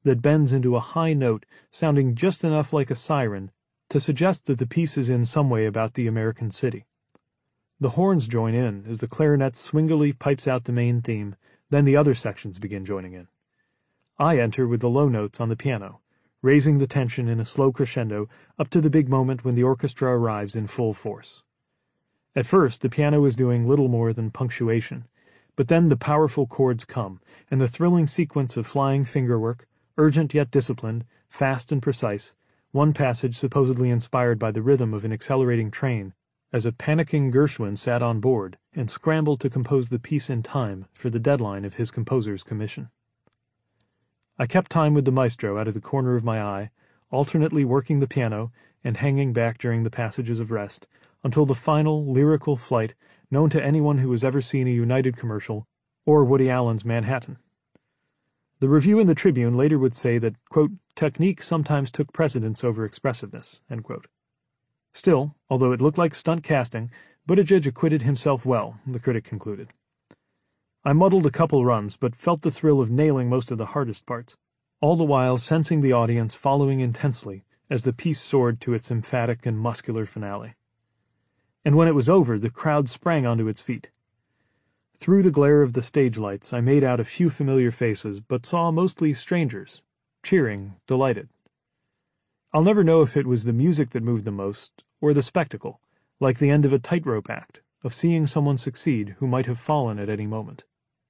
that bends into a high note sounding just enough like a siren to suggest that the piece is in some way about the American city. The horns join in as the clarinet swingily pipes out the main theme, then the other sections begin joining in. I enter with the low notes on the piano, raising the tension in a slow crescendo up to the big moment when the orchestra arrives in full force. At first, the piano is doing little more than punctuation, but then the powerful chords come, and the thrilling sequence of flying fingerwork, urgent yet disciplined, fast and precise, one passage supposedly inspired by the rhythm of an accelerating train, as a panicking Gershwin sat on board and scrambled to compose the piece in time for the deadline of his composer's commission. I kept time with the maestro out of the corner of my eye, alternately working the piano and hanging back during the passages of rest, until the final lyrical flight known to anyone who has ever seen a United commercial or Woody Allen's Manhattan. The review in the Tribune later would say that, quote, technique sometimes took precedence over expressiveness, end quote. Still, although it looked like stunt casting, Buttigieg acquitted himself well, the critic concluded. I muddled a couple runs, but felt the thrill of nailing most of the hardest parts, all the while sensing the audience following intensely as the piece soared to its emphatic and muscular finale. And when it was over, the crowd sprang onto its feet. Through the glare of the stage lights, I made out a few familiar faces, but saw mostly strangers, cheering, delighted. I'll never know if it was the music that moved them most, or the spectacle, like the end of a tightrope act, of seeing someone succeed who might have fallen at any moment.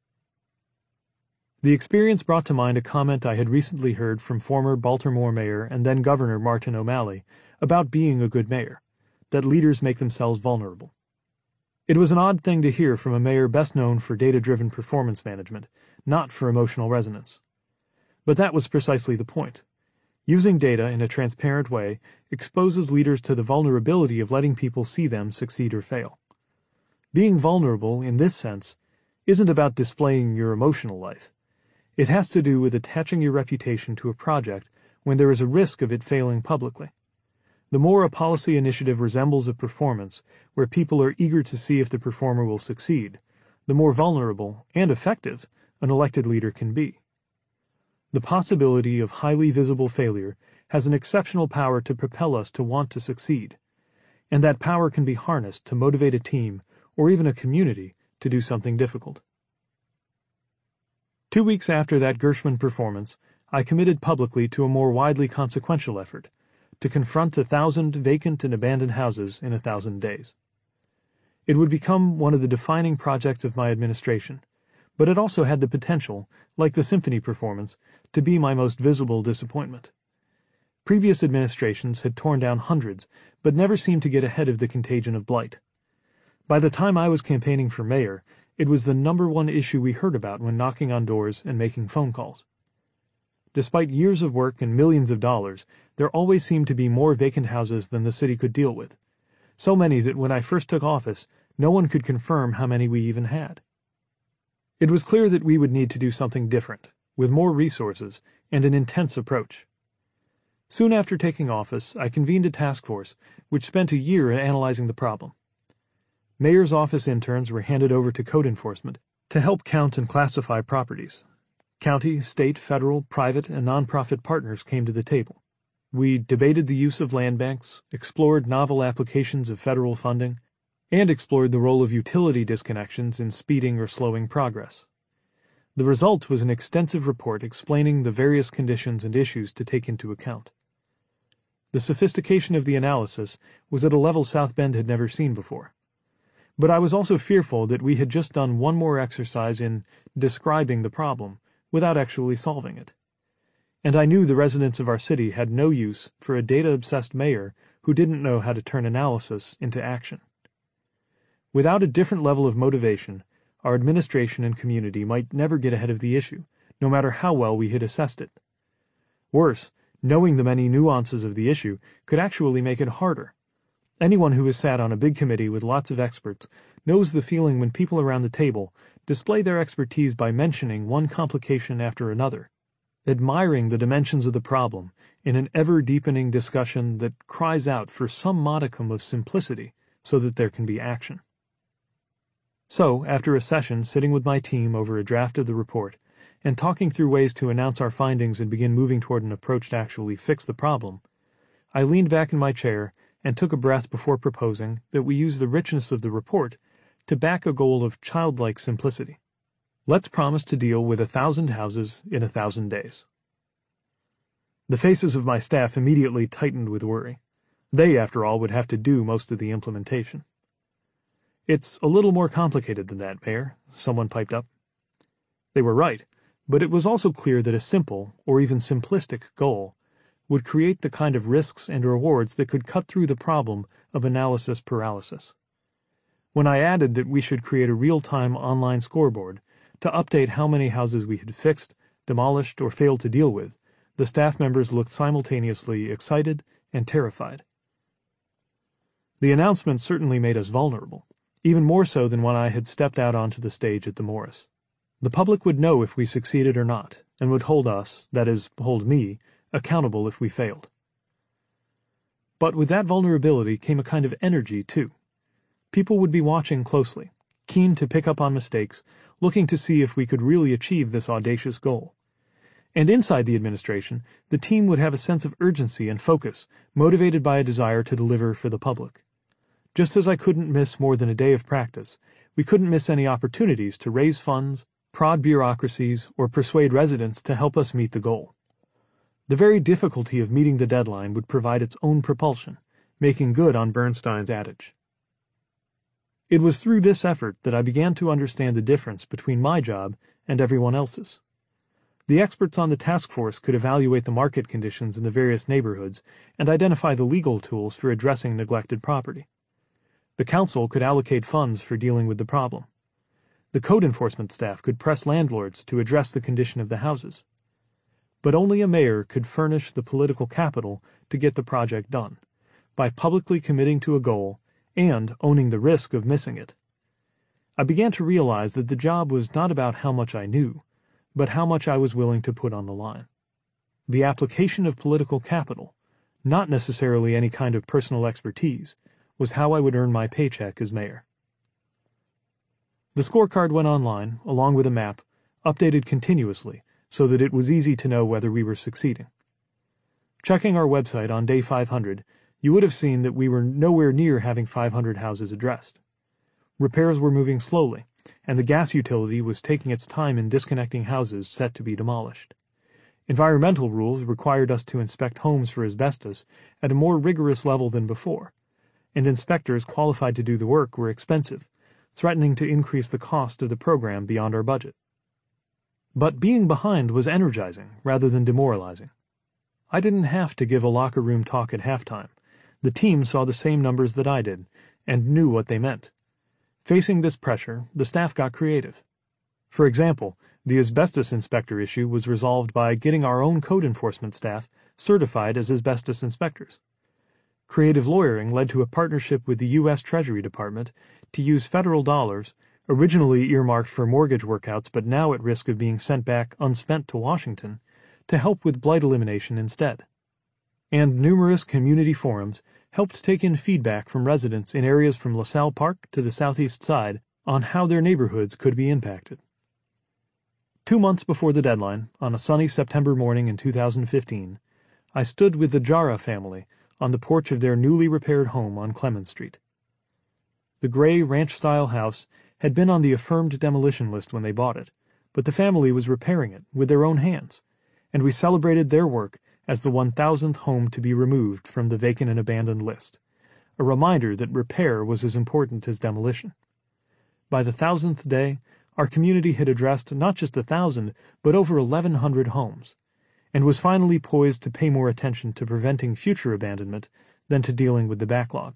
The experience brought to mind a comment I had recently heard from former Baltimore Mayor and then Governor Martin O'Malley about being a good mayor, that leaders make themselves vulnerable. It was an odd thing to hear from a mayor best known for data-driven performance management, not for emotional resonance. But that was precisely the point. Using data in a transparent way exposes leaders to the vulnerability of letting people see them succeed or fail. Being vulnerable, in this sense, isn't about displaying your emotional life. It has to do with attaching your reputation to a project when there is a risk of it failing publicly. The more a policy initiative resembles a performance where people are eager to see if the performer will succeed, the more vulnerable and effective an elected leader can be. The possibility of highly visible failure has an exceptional power to propel us to want to succeed, and that power can be harnessed to motivate a team or even a community to do something difficult. 2 weeks after that Gershwin performance, I committed publicly to a more widely consequential effort, to confront 1,000 vacant and abandoned houses in 1,000 days. It would become one of the defining projects of my administration, but it also had the potential, like the symphony performance, to be my most visible disappointment. Previous administrations had torn down hundreds, but never seemed to get ahead of the contagion of blight. By the time I was campaigning for mayor, it was the #1 issue we heard about when knocking on doors and making phone calls. Despite years of work and millions of dollars, there always seemed to be more vacant houses than the city could deal with. So many that when I first took office, no one could confirm how many we even had. It was clear that we would need to do something different, with more resources and an intense approach. Soon after taking office, I convened a task force which spent a year analyzing the problem. Mayor's office interns were handed over to code enforcement to help count and classify properties. County, state, federal, private, and nonprofit partners came to the table. We debated the use of land banks, explored novel applications of federal funding, and explored the role of utility disconnections in speeding or slowing progress. The result was an extensive report explaining the various conditions and issues to take into account. The sophistication of the analysis was at a level South Bend had never seen before. But I was also fearful that we had just done one more exercise in describing the problem without actually solving it. And I knew the residents of our city had no use for a data-obsessed mayor who didn't know how to turn analysis into action. Without a different level of motivation, our administration and community might never get ahead of the issue, no matter how well we had assessed it. Worse, knowing the many nuances of the issue could actually make it harder. Anyone who has sat on a big committee with lots of experts knows the feeling when people around the table display their expertise by mentioning one complication after another, admiring the dimensions of the problem in an ever-deepening discussion that cries out for some modicum of simplicity so that there can be action. So, after a session sitting with my team over a draft of the report, and talking through ways to announce our findings and begin moving toward an approach to actually fix the problem, I leaned back in my chair and took a breath before proposing that we use the richness of the report to back a goal of childlike simplicity. Let's promise to deal with 1,000 houses in 1,000 days. The faces of my staff immediately tightened with worry. They, after all, would have to do most of the implementation. It's a little more complicated than that, Mayor, someone piped up. They were right, but it was also clear that a simple, or even simplistic, goal would create the kind of risks and rewards that could cut through the problem of analysis paralysis. When I added that we should create a real-time online scoreboard to update how many houses we had fixed, demolished, or failed to deal with, the staff members looked simultaneously excited and terrified. The announcement certainly made us vulnerable, even more so than when I had stepped out onto the stage at the Morris. The public would know if we succeeded or not, and would hold us, that is, hold me, accountable if we failed. But with that vulnerability came a kind of energy, too. People would be watching closely, keen to pick up on mistakes, looking to see if we could really achieve this audacious goal. And inside the administration, the team would have a sense of urgency and focus, motivated by a desire to deliver for the public. Just as I couldn't miss more than a day of practice, we couldn't miss any opportunities to raise funds, prod bureaucracies, or persuade residents to help us meet the goal. The very difficulty of meeting the deadline would provide its own propulsion, making good on Bernstein's adage. It was through this effort that I began to understand the difference between my job and everyone else's. The experts on the task force could evaluate the market conditions in the various neighborhoods and identify the legal tools for addressing neglected property. The council could allocate funds for dealing with the problem. The code enforcement staff could press landlords to address the condition of the houses. But only a mayor could furnish the political capital to get the project done, by publicly committing to a goal and owning the risk of missing it. I began to realize that the job was not about how much I knew, but how much I was willing to put on the line. The application of political capital, not necessarily any kind of personal expertise, was how I would earn my paycheck as mayor. The scorecard went online, along with a map, updated continuously, so that it was easy to know whether we were succeeding. Checking our website on day 500, you would have seen that we were nowhere near having 500 houses addressed. Repairs were moving slowly, and the gas utility was taking its time in disconnecting houses set to be demolished. Environmental rules required us to inspect homes for asbestos at a more rigorous level than before, and inspectors qualified to do the work were expensive, threatening to increase the cost of the program beyond our budget. But being behind was energizing rather than demoralizing. I didn't have to give a locker room talk at halftime. The team saw the same numbers that I did, and knew what they meant. Facing this pressure, the staff got creative. For example, the asbestos inspector issue was resolved by getting our own code enforcement staff certified as asbestos inspectors. Creative lawyering led to a partnership with the U.S. Treasury Department to use federal dollars, originally earmarked for mortgage workouts but now at risk of being sent back unspent to Washington, to help with blight elimination instead. And numerous community forums helped take in feedback from residents in areas from LaSalle Park to the southeast side on how their neighborhoods could be impacted. 2 months before the deadline, on a sunny September morning in 2015, I stood with the Jara family on the porch of their newly repaired home on Clemens Street. The gray ranch-style house had been on the affirmed demolition list when they bought it, but the family was repairing it with their own hands, and we celebrated their work as the 1,000th home to be removed from the vacant and abandoned list, a reminder that repair was as important as demolition. By the 1,000th day, our community had addressed not just 1,000, but over 1,100 homes, and was finally poised to pay more attention to preventing future abandonment than to dealing with the backlog.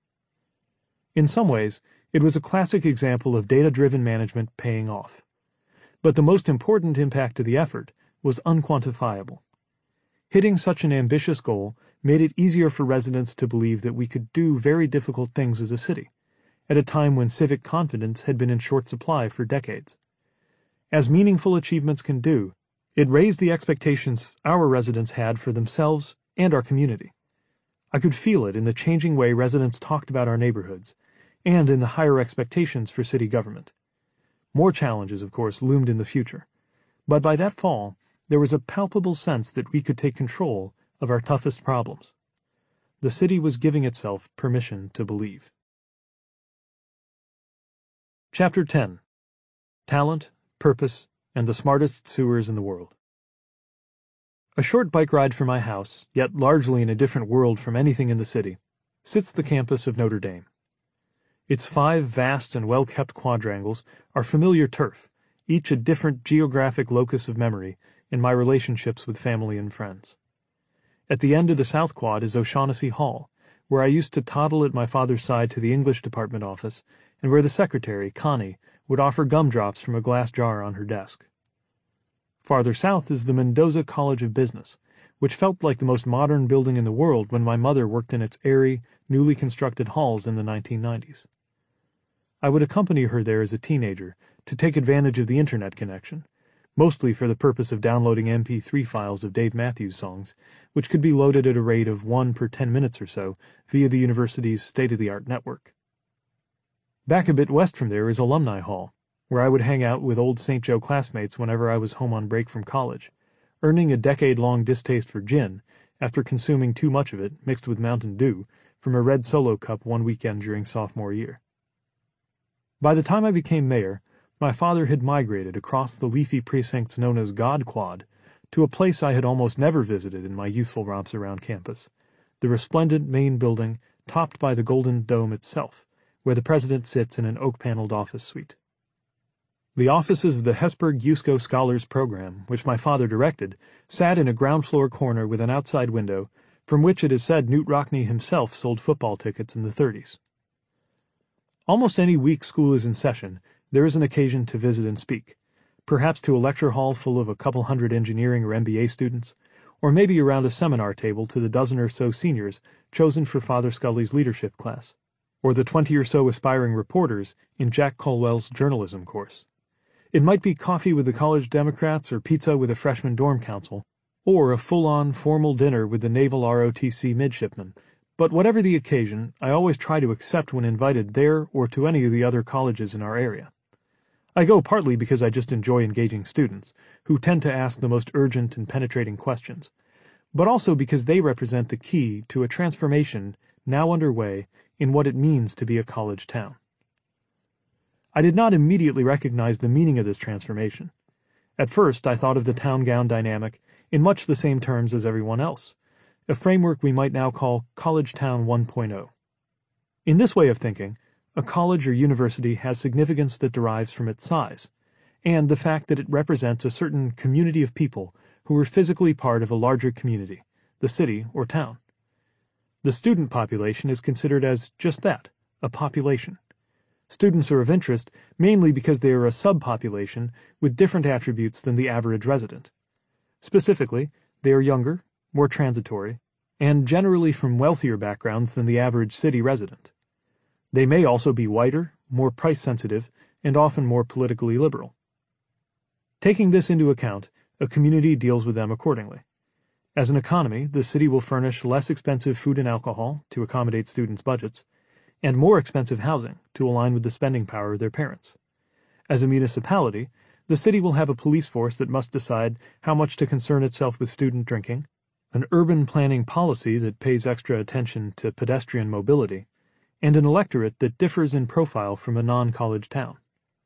In some ways, it was a classic example of data-driven management paying off. But the most important impact to the effort was unquantifiable. Hitting such an ambitious goal made it easier for residents to believe that we could do very difficult things as a city, at a time when civic confidence had been in short supply for decades. As meaningful achievements can do, it raised the expectations our residents had for themselves and our community. I could feel it in the changing way residents talked about our neighborhoods, and in the higher expectations for city government. More challenges, of course, loomed in the future, But by that fall, there was a palpable sense that we could take control of our toughest problems. The city was giving itself permission to believe. Chapter 10. Talent, Purpose, and the Smartest Sewers in the World. A short bike ride from my house, yet largely in a different world from anything in the city, sits the campus of Notre Dame. Its 5 vast and well-kept quadrangles are familiar turf, each a different geographic locus of memory in my relationships with family and friends. At the end of the South Quad is O'Shaughnessy Hall, where I used to toddle at my father's side to the English department office, and where the secretary, Connie, would offer gumdrops from a glass jar on her desk. Farther south is the Mendoza College of Business, which felt like the most modern building in the world when my mother worked in its airy, newly constructed halls in the 1990s. I would accompany her there as a teenager to take advantage of the internet connection, mostly for the purpose of downloading MP3 files of Dave Matthews songs, which could be loaded at a rate of 1 per 10 minutes or so via the university's state-of-the-art network. Back a bit west from there is Alumni Hall, where I would hang out with old St. Joe classmates whenever I was home on break from college, earning a decade-long distaste for gin after consuming too much of it, mixed with Mountain Dew, from a red Solo cup one weekend during sophomore year. By the time I became mayor, my father had migrated across the leafy precincts known as God Quad to a place I had almost never visited in my youthful romps around campus, the resplendent main building topped by the Golden Dome itself, where the president sits in an oak-paneled office suite. The offices of the Hesburgh-Usco Scholars Program, which my father directed, sat in a ground-floor corner with an outside window, from which it is said Knute Rockne himself sold football tickets in the 30s. Almost any week school is in session, there is an occasion to visit and speak, perhaps to a lecture hall full of a couple hundred engineering or MBA students, or maybe around a seminar table to the dozen or so seniors chosen for Father Scully's leadership class, or the 20 or so aspiring reporters in Jack Colwell's journalism course. It might be coffee with the college Democrats or pizza with a freshman dorm council, or a full-on formal dinner with the Naval ROTC midshipmen. But whatever the occasion, I always try to accept when invited there or to any of the other colleges in our area. I go partly because I just enjoy engaging students, who tend to ask the most urgent and penetrating questions, but also because they represent the key to a transformation now underway in what it means to be a college town. I did not immediately recognize the meaning of this transformation. At first, I thought of the town-gown dynamic in much the same terms as everyone else, a framework we might now call College Town 1.0. In this way of thinking, a college or university has significance that derives from its size, and the fact that it represents a certain community of people who are physically part of a larger community, the city or town. The student population is considered as just that, a population. Students are of interest mainly because they are a subpopulation with different attributes than the average resident. Specifically, they are younger, more transitory, and generally from wealthier backgrounds than the average city resident. They may also be whiter, more price-sensitive, and often more politically liberal. Taking this into account, a community deals with them accordingly. As an economy, the city will furnish less expensive food and alcohol to accommodate students' budgets, and more expensive housing to align with the spending power of their parents. As a municipality, the city will have a police force that must decide how much to concern itself with student drinking, an urban planning policy that pays extra attention to pedestrian mobility, and an electorate that differs in profile from a non-college town.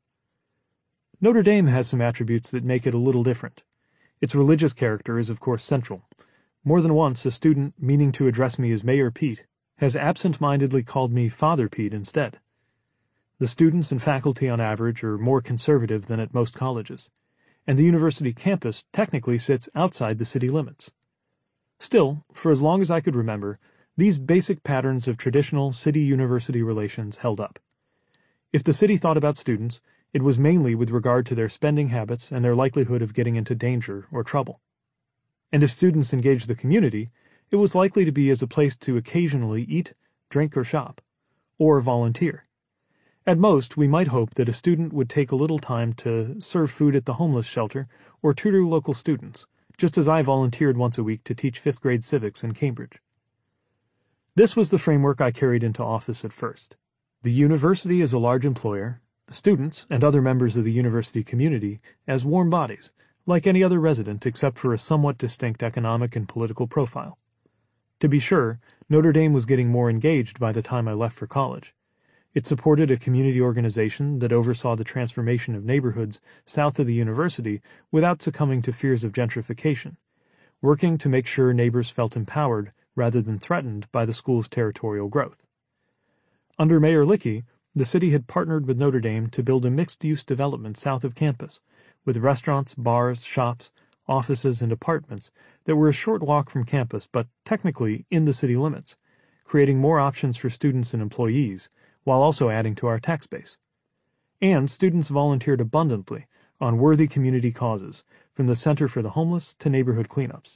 Notre Dame has some attributes that make it a little different. Its religious character is of course central. More than once a student, meaning to address me as Mayor Pete, has absent-mindedly called me Father Pete instead. The students and faculty on average are more conservative than at most colleges, and the university campus technically sits outside the city limits. Still, for as long as I could remember, these basic patterns of traditional city-university relations held up. If the city thought about students, it was mainly with regard to their spending habits and their likelihood of getting into danger or trouble. And if students engaged the community, it was likely to be as a place to occasionally eat, drink, or shop, or volunteer. At most, we might hope that a student would take a little time to serve food at the homeless shelter or tutor local students, just as I volunteered once a week to teach fifth-grade civics in Cambridge. This was the framework I carried into office at first. The university as a large employer, students and other members of the university community as warm bodies, like any other resident except for a somewhat distinct economic and political profile. To be sure, Notre Dame was getting more engaged by the time I left for college. It supported a community organization that oversaw the transformation of neighborhoods south of the university without succumbing to fears of gentrification, working to make sure neighbors felt empowered rather than threatened by the school's territorial growth. Under Mayor Lickey, the city had partnered with Notre Dame to build a mixed-use development south of campus, with restaurants, bars, shops, offices, and apartments that were a short walk from campus but technically in the city limits, creating more options for students and employees, while also adding to our tax base. And students volunteered abundantly on worthy community causes, from the Center for the Homeless to neighborhood cleanups.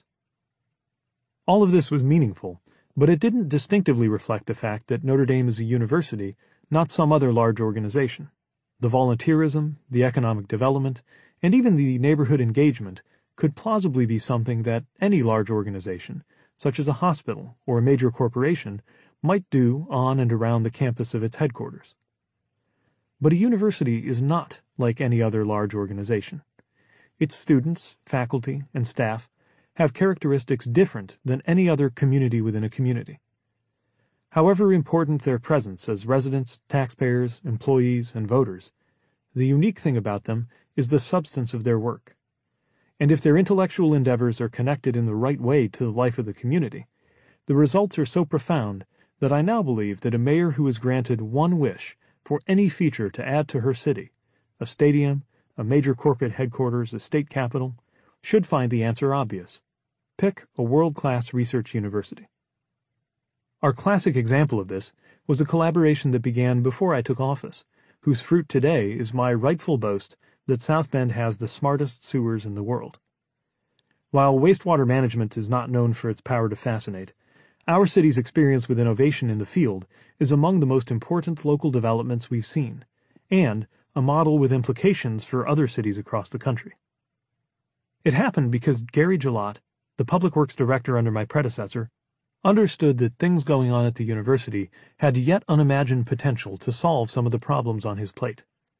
All of this was meaningful, but it didn't distinctively reflect the fact that Notre Dame is a university, not some other large organization. The volunteerism, the economic development, and even the neighborhood engagement could plausibly be something that any large organization, such as a hospital or a major corporation, might do on and around the campus of its headquarters. But a university is not like any other large organization. Its students, faculty, and staff have characteristics different than any other community within a community. However important their presence as residents, taxpayers, employees, and voters, the unique thing about them is the substance of their work. And if their intellectual endeavors are connected in the right way to the life of the community, the results are so profound that I now believe that a mayor who is granted one wish for any feature to add to her city, a stadium, a major corporate headquarters, a state capitol, should find the answer obvious. Pick a world-class research university. Our classic example of this was a collaboration that began before I took office, whose fruit today is my rightful boast that South Bend has the smartest sewers in the world. While wastewater management is not known for its power to fascinate, our city's experience with innovation in the field is among the most important local developments we've seen, and a model with implications for other cities across the country. It happened because Gary Gillott, the public works director under my predecessor, understood that things going on at the university had yet unimagined potential to solve some of the problems on his plate.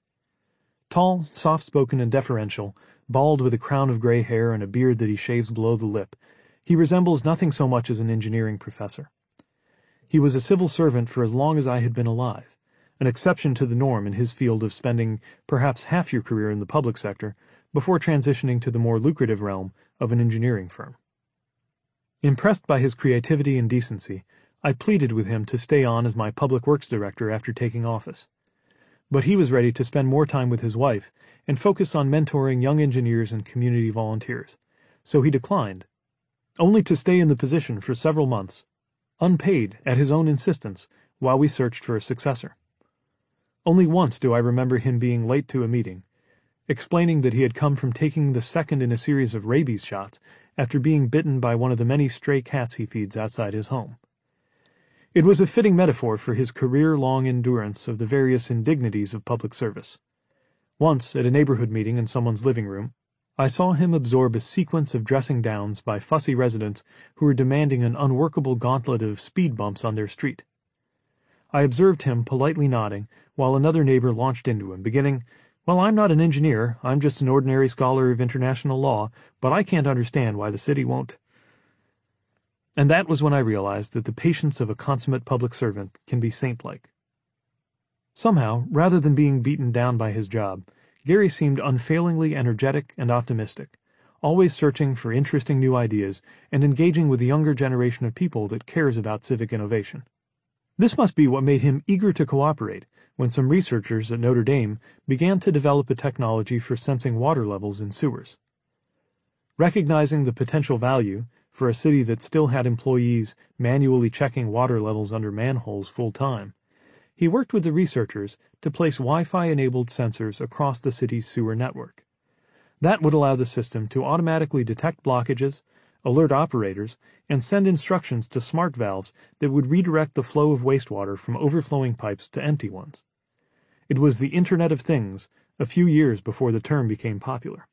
Tall, soft-spoken, and deferential, bald with a crown of gray hair and a beard that he shaves below the lip, he resembles nothing so much as an engineering professor. He was a civil servant for as long as I had been alive, an exception to the norm in his field of spending perhaps half your career in the public sector before transitioning to the more lucrative realm of an engineering firm. Impressed by his creativity and decency, I pleaded with him to stay on as my public works director after taking office. But he was ready to spend more time with his wife and focus on mentoring young engineers and community volunteers, so he declined, only to stay in the position for several months, unpaid at his own insistence, while we searched for a successor. Only once do I remember him being late to a meeting, explaining that he had come from taking the second in a series of rabies shots after being bitten by one of the many stray cats he feeds outside his home. It was a fitting metaphor for his career-long endurance of the various indignities of public service. Once, at a neighborhood meeting in someone's living room, I saw him absorb a sequence of dressing downs by fussy residents who were demanding an unworkable gauntlet of speed bumps on their street. I observed him politely nodding while another neighbor launched into him, beginning, "Well, I'm not an engineer, I'm just an ordinary scholar of international law, but I can't understand why the city won't." And that was when I realized that the patience of a consummate public servant can be saint-like. Somehow, rather than being beaten down by his job, Gary seemed unfailingly energetic and optimistic, always searching for interesting new ideas and engaging with the younger generation of people that cares about civic innovation. This must be what made him eager to cooperate when some researchers at Notre Dame began to develop a technology for sensing water levels in sewers. Recognizing the potential value for a city that still had employees manually checking water levels under manholes full-time, he worked with the researchers to place Wi-Fi-enabled sensors across the city's sewer network. That would allow the system to automatically detect blockages, alert operators, and send instructions to smart valves that would redirect the flow of wastewater from overflowing pipes to empty ones. It was the Internet of Things, a few years before the term became popular.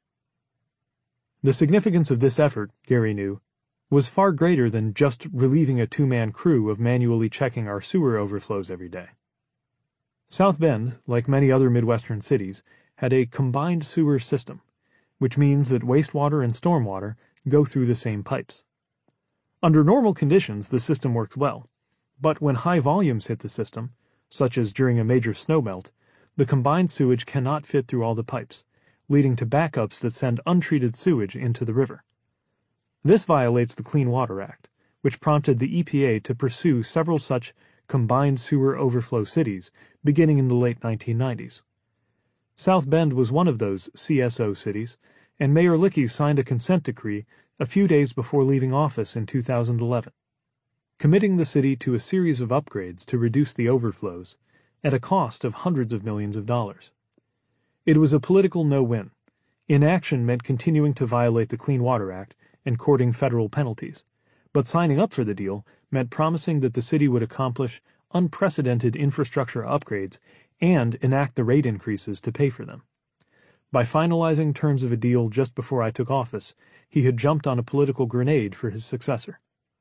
The significance of this effort, Gary knew, was far greater than just relieving a two-man crew of manually checking our sewer overflows every day. South Bend, like many other Midwestern cities, had a combined sewer system, which means that wastewater and stormwater go through the same pipes. Under normal conditions, the system works well, but when high volumes hit the system, such as during a major snowmelt, the combined sewage cannot fit through all the pipes, leading to backups that send untreated sewage into the river. This violates the Clean Water Act, which prompted the EPA to pursue several such combined sewer overflow cities beginning in the late 1990s. South Bend was one of those CSO cities, and Mayor Lickey signed a consent decree a few days before leaving office in 2011, committing the city to a series of upgrades to reduce the overflows at a cost of hundreds of millions of dollars. It was a political no-win. Inaction meant continuing to violate the Clean Water Act and courting federal penalties, but signing up for the deal meant promising that the city would accomplish unprecedented infrastructure upgrades and enact the rate increases to pay for them. By finalizing terms of a deal just before I took office, he had jumped on a political grenade for his successor.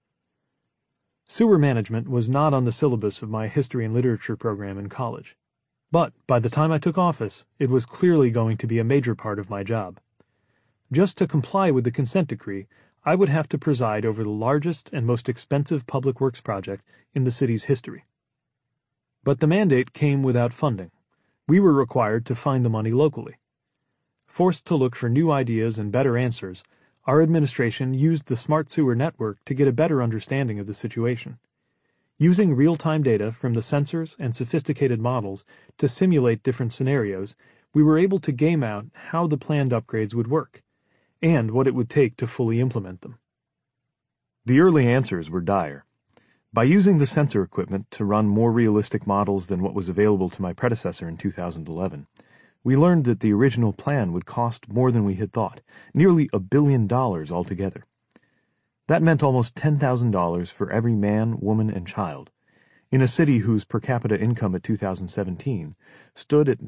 Sewer management was not on the syllabus of my history and literature program in college. But by the time I took office, it was clearly going to be a major part of my job. Just to comply with the consent decree, I would have to preside over the largest and most expensive public works project in the city's history. But the mandate came without funding. We were required to find the money locally. Forced to look for new ideas and better answers, our administration used the Smart Sewer Network to get a better understanding of the situation. Using real-time data from the sensors and sophisticated models to simulate different scenarios, we were able to game out how the planned upgrades would work, and what it would take to fully implement them. The early answers were dire. By using the sensor equipment to run more realistic models than what was available to my predecessor in 2011, we learned that the original plan would cost more than we had thought, nearly $1 billion altogether. That meant almost $10,000 for every man, woman, and child, in a city whose per capita income at 2017 stood at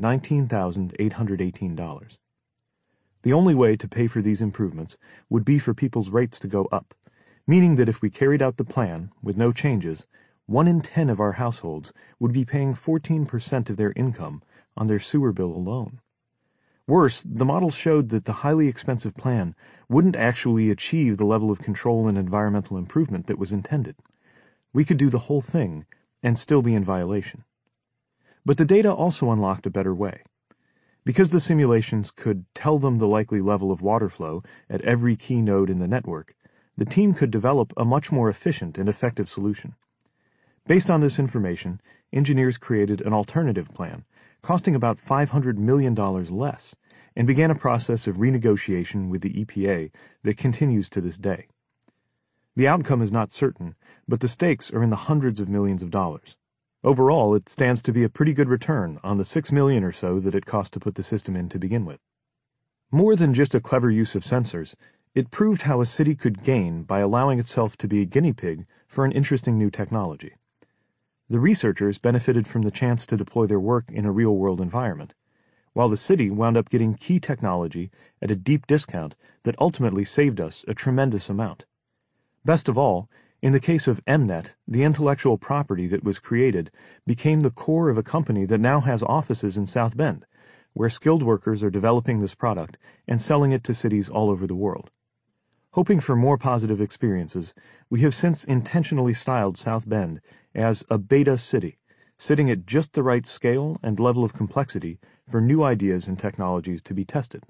$19,818. The only way to pay for these improvements would be for people's rates to go up, meaning that if we carried out the plan with no changes, 1 in 10 of our households would be paying 14% of their income on their sewer bill alone. Worse, the models showed that the highly expensive plan wouldn't actually achieve the level of control and environmental improvement that was intended. We could do the whole thing and still be in violation. But the data also unlocked a better way. Because the simulations could tell them the likely level of water flow at every key node in the network, the team could develop a much more efficient and effective solution. Based on this information, engineers created an alternative plan, costing about $500 million less, and began a process of renegotiation with the EPA that continues to this day. The outcome is not certain, but the stakes are in the hundreds of millions of dollars. Overall, it stands to be a pretty good return on the $6 million or so that it cost to put the system in to begin with. More than just a clever use of sensors, it proved how a city could gain by allowing itself to be a guinea pig for an interesting new technology. The researchers benefited from the chance to deploy their work in a real-world environment, while the city wound up getting key technology at a deep discount that ultimately saved us a tremendous amount. Best of all, in the case of Mnet, the intellectual property that was created became the core of a company that now has offices in South Bend, where skilled workers are developing this product and selling it to cities all over the world. Hoping for more positive experiences, we have since intentionally styled South Bend as a beta city, sitting at just the right scale and level of complexity for new ideas and technologies to be tested.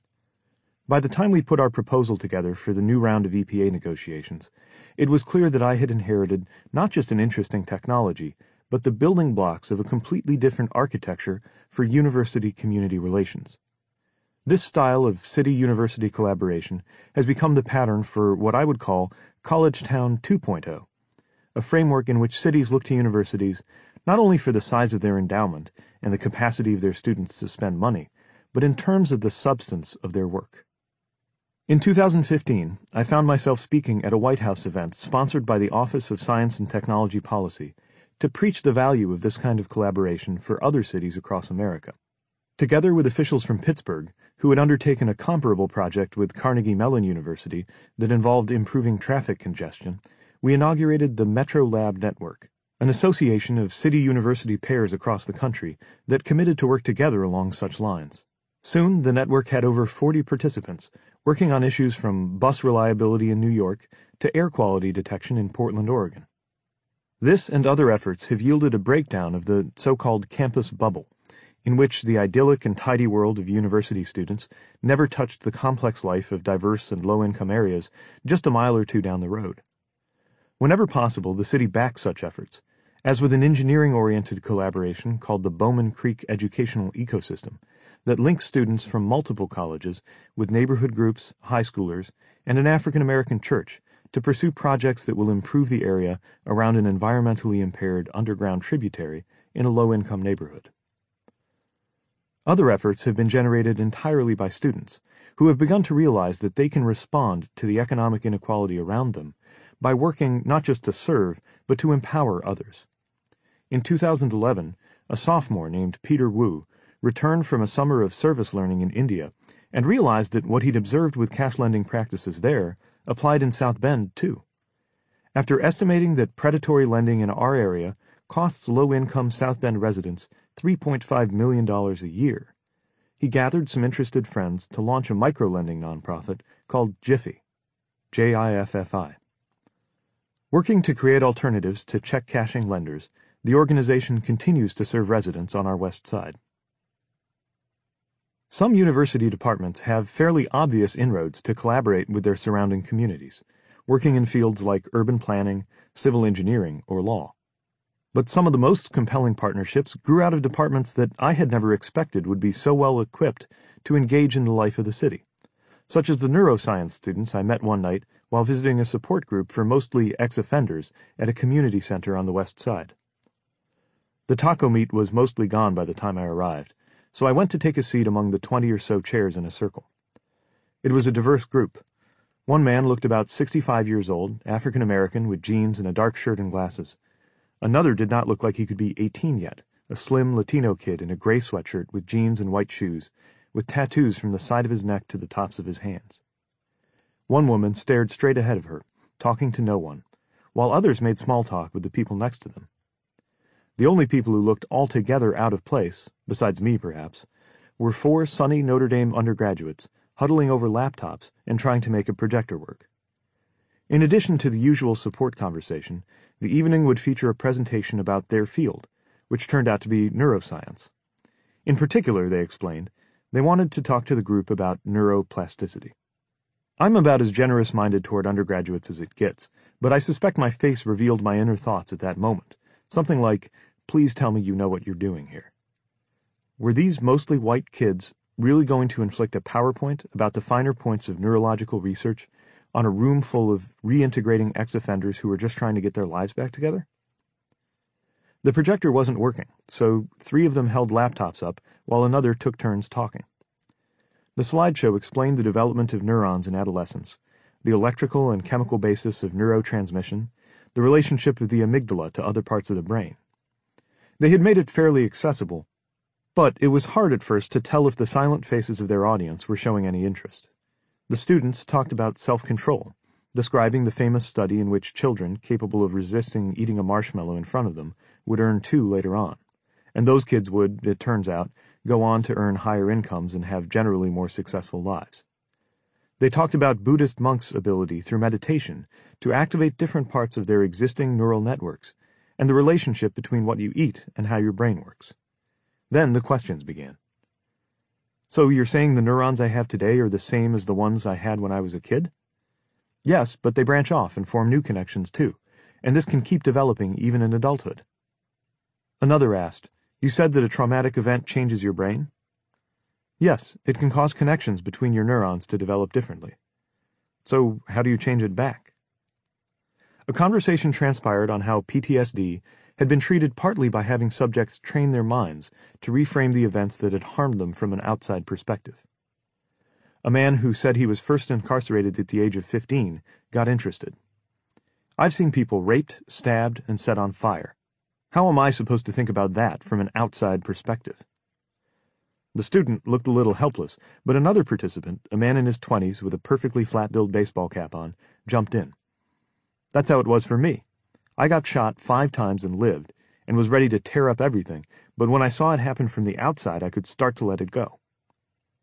By the time we put our proposal together for the new round of EPA negotiations, it was clear that I had inherited not just an interesting technology, but the building blocks of a completely different architecture for university-community relations. This style of city-university collaboration has become the pattern for what I would call College Town 2.0, a framework in which cities look to universities not only for the size of their endowment and the capacity of their students to spend money, but in terms of the substance of their work. In 2015, I found myself speaking at a White House event sponsored by the Office of Science and Technology Policy to preach the value of this kind of collaboration for other cities across America. Together with officials from Pittsburgh, who had undertaken a comparable project with Carnegie Mellon University that involved improving traffic congestion, we inaugurated the Metro Lab Network, an association of city-university pairs across the country that committed to work together along such lines. Soon, the network had over 40 participants, working on issues from bus reliability in New York to air quality detection in Portland, Oregon. This and other efforts have yielded a breakdown of the so-called campus bubble, in which the idyllic and tidy world of university students never touched the complex life of diverse and low-income areas just a mile or two down the road. Whenever possible, the city backs such efforts, as with an engineering-oriented collaboration called the Bowman Creek Educational Ecosystem, that links students from multiple colleges with neighborhood groups, high schoolers, and an African-American church to pursue projects that will improve the area around an environmentally impaired underground tributary in a low-income neighborhood. Other efforts have been generated entirely by students, who have begun to realize that they can respond to the economic inequality around them by working not just to serve, but to empower others. In 2011, a sophomore named Peter Wu returned from a summer of service learning in India and realized that what he'd observed with cash lending practices there applied in South Bend, too. After estimating that predatory lending in our area costs low-income South Bend residents $3.5 million a year, he gathered some interested friends to launch a micro-lending nonprofit called Jiffy, Jiffi. Working to create alternatives to check-cashing lenders, the organization continues to serve residents on our west side. Some university departments have fairly obvious inroads to collaborate with their surrounding communities, working in fields like urban planning, civil engineering, or law. But some of the most compelling partnerships grew out of departments that I had never expected would be so well equipped to engage in the life of the city, such as the neuroscience students I met one night while visiting a support group for mostly ex-offenders at a community center on the west side. The taco meat was mostly gone by the time I arrived, so I went to take a seat among the 20 or so chairs in a circle. It was a diverse group. One man looked about 65 years old, African-American, with jeans and a dark shirt and glasses. Another did not look like he could be 18 yet, a slim Latino kid in a gray sweatshirt with jeans and white shoes, with tattoos from the side of his neck to the tops of his hands. One woman stared straight ahead of her, talking to no one, while others made small talk with the people next to them. The only people who looked altogether out of place, besides me perhaps, were 4 sunny Notre Dame undergraduates huddling over laptops and trying to make a projector work. In addition to the usual support conversation, the evening would feature a presentation about their field, which turned out to be neuroscience. In particular, they explained, they wanted to talk to the group about neuroplasticity. I'm about as generous-minded toward undergraduates as it gets, but I suspect my face revealed my inner thoughts at that moment, something like, "Please tell me you know what you're doing here." Were these mostly white kids really going to inflict a PowerPoint about the finer points of neurological research on a room full of reintegrating ex-offenders who were just trying to get their lives back together? The projector wasn't working, so 3 of them held laptops up while another took turns talking. The slideshow explained the development of neurons in adolescence, the electrical and chemical basis of neurotransmission, the relationship of the amygdala to other parts of the brain. They had made it fairly accessible, but it was hard at first to tell if the silent faces of their audience were showing any interest. The students talked about self-control, describing the famous study in which children capable of resisting eating a marshmallow in front of them would earn 2 later on, and those kids would, it turns out, go on to earn higher incomes and have generally more successful lives. They talked about Buddhist monks' ability through meditation to activate different parts of their existing neural networks, and the relationship between what you eat and how your brain works. Then the questions began. "So you're saying the neurons I have today are the same as the ones I had when I was a kid?" "Yes, but they branch off and form new connections too, and this can keep developing even in adulthood." Another asked, "You said that a traumatic event changes your brain?" "Yes, it can cause connections between your neurons to develop differently." "So how do you change it back?" A conversation transpired on how PTSD had been treated partly by having subjects train their minds to reframe the events that had harmed them from an outside perspective. A man who said he was first incarcerated at the age of 15 got interested. "I've seen people raped, stabbed, and set on fire. How am I supposed to think about that from an outside perspective?" The student looked a little helpless, but another participant, a man in his 20s with a perfectly flat-billed baseball cap on, jumped in. "That's how it was for me. I got shot 5 times and lived, and was ready to tear up everything, but when I saw it happen from the outside I could start to let it go."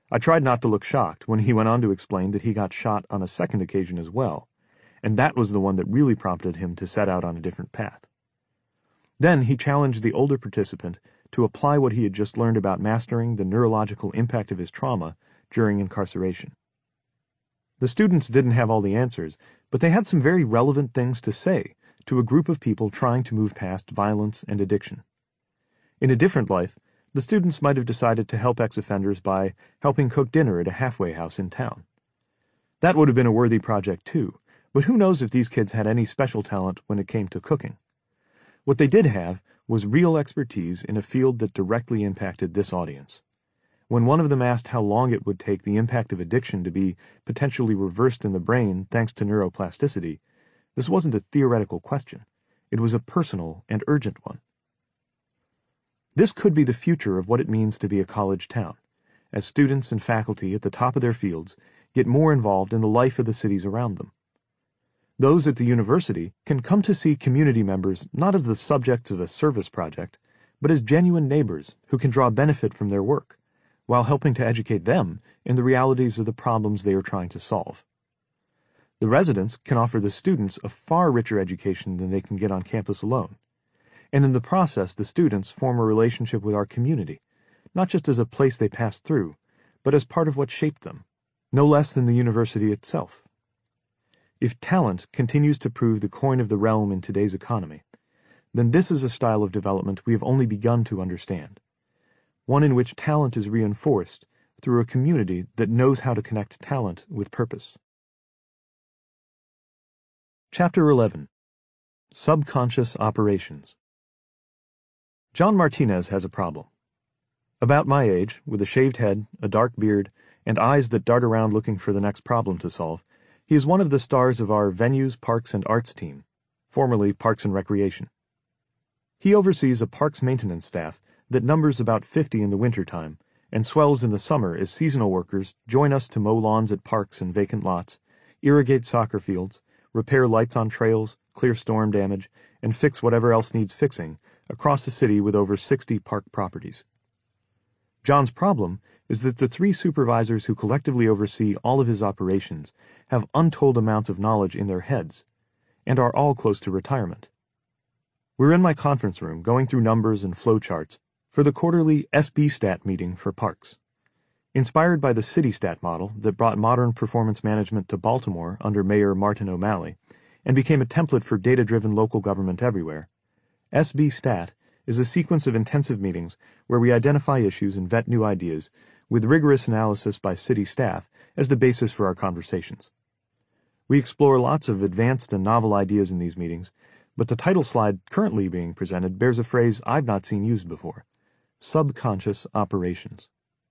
I tried not to look shocked when he went on to explain that he got shot on a second occasion as well, and that was the one that really prompted him to set out on a different path. Then he challenged the older participant to apply what he had just learned about mastering the neurological impact of his trauma during incarceration. The students didn't have all the answers, but they had some very relevant things to say to a group of people trying to move past violence and addiction. In a different life, the students might have decided to help ex-offenders by helping cook dinner at a halfway house in town. That would have been a worthy project too, but who knows if these kids had any special talent when it came to cooking. What they did have was real expertise in a field that directly impacted this audience. When one of them asked how long it would take the impact of addiction to be potentially reversed in the brain thanks to neuroplasticity, this wasn't a theoretical question. It was a personal and urgent one. This could be the future of what it means to be a college town, as students and faculty at the top of their fields get more involved in the life of the cities around them. Those at the university can come to see community members not as the subjects of a service project, but as genuine neighbors who can draw benefit from their work, while helping to educate them in the realities of the problems they are trying to solve. The residents can offer the students a far richer education than they can get on campus alone, and in the process the students form a relationship with our community, not just as a place they pass through, but as part of what shaped them, no less than the university itself. If talent continues to prove the coin of the realm in today's economy, then this is a style of development we have only begun to understand, one in which talent is reinforced through a community that knows how to connect talent with purpose. Chapter 11. Subconscious Operations. John Martinez has a problem. About my age, with a shaved head, a dark beard, and eyes that dart around looking for the next problem to solve, he is one of the stars of our Venues, Parks, and Arts team, formerly Parks and Recreation. He oversees a parks maintenance staff that numbers about 50 in the wintertime and swells in the summer as seasonal workers join us to mow lawns at parks and vacant lots, irrigate soccer fields, repair lights on trails, clear storm damage, and fix whatever else needs fixing across the city with over 60 park properties. John's problem is that the 3 supervisors who collectively oversee all of his operations have untold amounts of knowledge in their heads, and are all close to retirement. We're in my conference room going through numbers and flowcharts for the quarterly SB-Stat meeting for parks. Inspired by the city-stat model that brought modern performance management to Baltimore under Mayor Martin O'Malley and became a template for data-driven local government everywhere, SB-Stat is a sequence of intensive meetings where we identify issues and vet new ideas with rigorous analysis by city staff as the basis for our conversations. We explore lots of advanced and novel ideas in these meetings, but the title slide currently being presented bears a phrase I've not seen used before: subconscious operations.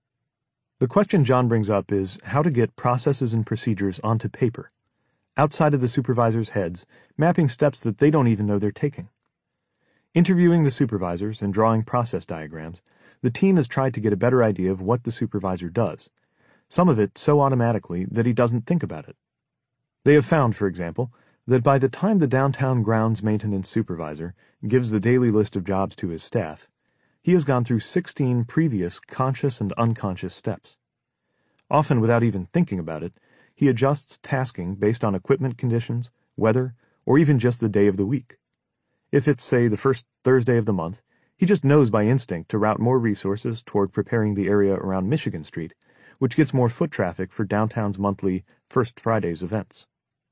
The question John brings up is how to get processes and procedures onto paper, outside of the supervisors' heads, mapping steps that they don't even know they're taking. Interviewing the supervisors and drawing process diagrams, the team has tried to get a better idea of what the supervisor does, some of it so automatically that he doesn't think about it. They have found, for example, that by the time the downtown grounds maintenance supervisor gives the daily list of jobs to his staff, he has gone through 16 previous conscious and unconscious steps. Often without even thinking about it, he adjusts tasking based on equipment conditions, weather, or even just the day of the week. If it's, say, the first Thursday of the month, he just knows by instinct to route more resources toward preparing the area around Michigan Street, which gets more foot traffic for downtown's monthly First Fridays events.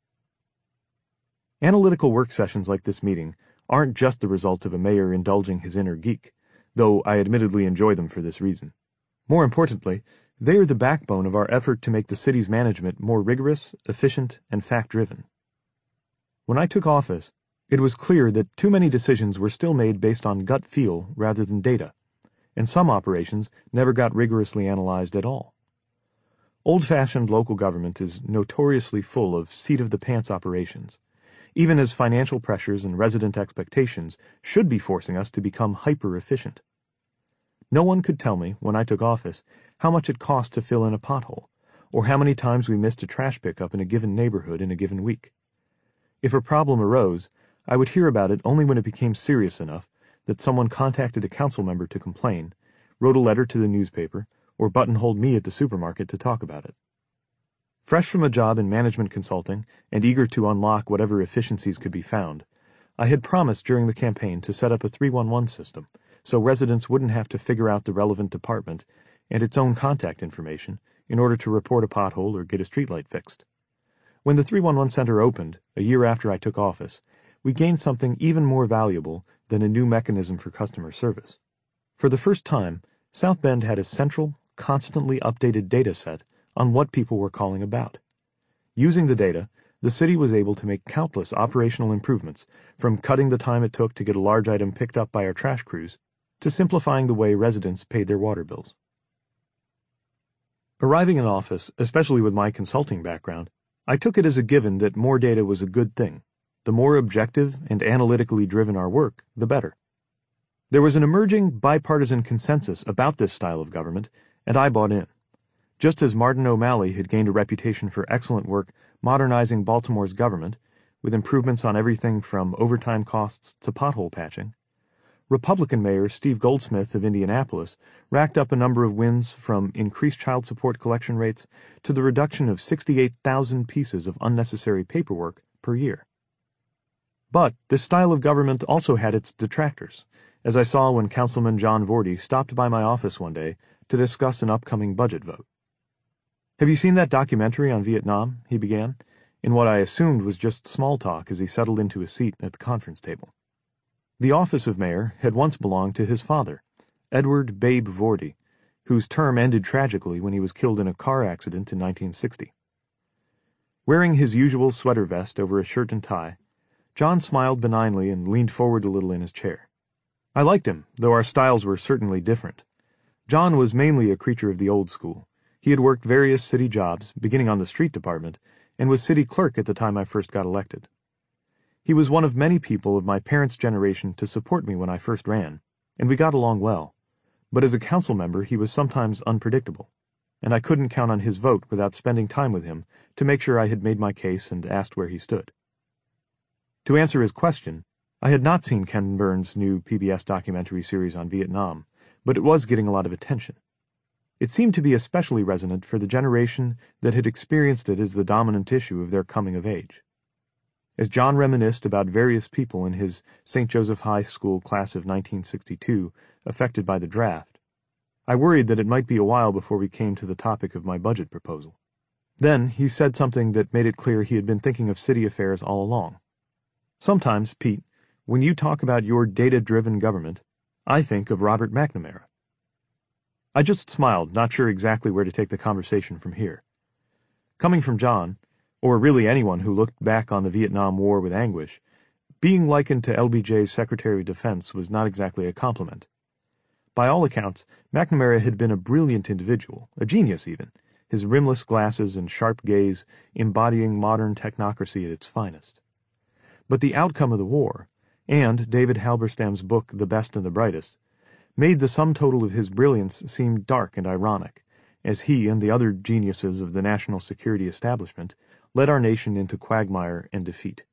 Analytical work sessions like this meeting aren't just the result of a mayor indulging his inner geek, though I admittedly enjoy them for this reason. More importantly, they are the backbone of our effort to make the city's management more rigorous, efficient, and fact-driven. When I took office, it was clear that too many decisions were still made based on gut feel rather than data, and some operations never got rigorously analyzed at all. Old-fashioned local government is notoriously full of seat-of-the-pants operations, even as financial pressures and resident expectations should be forcing us to become hyper-efficient. No one could tell me, when I took office, how much it cost to fill in a pothole, or how many times we missed a trash pickup in a given neighborhood in a given week. If a problem arose, I would hear about it only when it became serious enough that someone contacted a council member to complain, wrote a letter to the newspaper, or buttonholed me at the supermarket to talk about it. Fresh from a job in management consulting and eager to unlock whatever efficiencies could be found, I had promised during the campaign to set up a 311 system so residents wouldn't have to figure out the relevant department and its own contact information in order to report a pothole or get a streetlight fixed. When the 311 center opened, a year after I took office, we gained something even more valuable than a new mechanism for customer service. For the first time, South Bend had a central, constantly updated data set on what people were calling about. Using the data, the city was able to make countless operational improvements, from cutting the time it took to get a large item picked up by our trash crews, to simplifying the way residents paid their water bills. Arriving in office, especially with my consulting background, I took it as a given that more data was a good thing. The more objective and analytically driven our work, the better. There was an emerging bipartisan consensus about this style of government, and I bought in. Just as Martin O'Malley had gained a reputation for excellent work modernizing Baltimore's government, with improvements on everything from overtime costs to pothole patching, Republican Mayor Steve Goldsmith of Indianapolis racked up a number of wins, from increased child support collection rates to the reduction of 68,000 pieces of unnecessary paperwork per year. But this style of government also had its detractors, as I saw when Councilman John Vorty stopped by my office one day to discuss an upcoming budget vote. "Have you seen that documentary on Vietnam?" he began, in what I assumed was just small talk as he settled into his seat at the conference table. The office of mayor had once belonged to his father, Edward Babe Vorty, whose term ended tragically when he was killed in a car accident in 1960. Wearing his usual sweater vest over a shirt and tie, John smiled benignly and leaned forward a little in his chair. I liked him, though our styles were certainly different. John was mainly a creature of the old school. He had worked various city jobs, beginning on the street department, and was city clerk at the time I first got elected. He was one of many people of my parents' generation to support me when I first ran, and we got along well. But as a council member, he was sometimes unpredictable, and I couldn't count on his vote without spending time with him to make sure I had made my case and asked where he stood. To answer his question, I had not seen Ken Burns' new PBS documentary series on Vietnam, but it was getting a lot of attention. It seemed to be especially resonant for the generation that had experienced it as the dominant issue of their coming of age. As John reminisced about various people in his St. Joseph High School class of 1962 affected by the draft, I worried that it might be a while before we came to the topic of my budget proposal. Then he said something that made it clear he had been thinking of city affairs all along. "Sometimes, Pete, when you talk about your data-driven government, I think of Robert McNamara." I just smiled, not sure exactly where to take the conversation from here. Coming from John, or really anyone who looked back on the Vietnam War with anguish, being likened to LBJ's Secretary of Defense was not exactly a compliment. By all accounts, McNamara had been a brilliant individual, a genius even, his rimless glasses and sharp gaze embodying modern technocracy at its finest. But the outcome of the war, and David Halberstam's book The Best and the Brightest, made the sum total of his brilliance seem dark and ironic, as he and the other geniuses of the national security establishment led our nation into quagmire and defeat.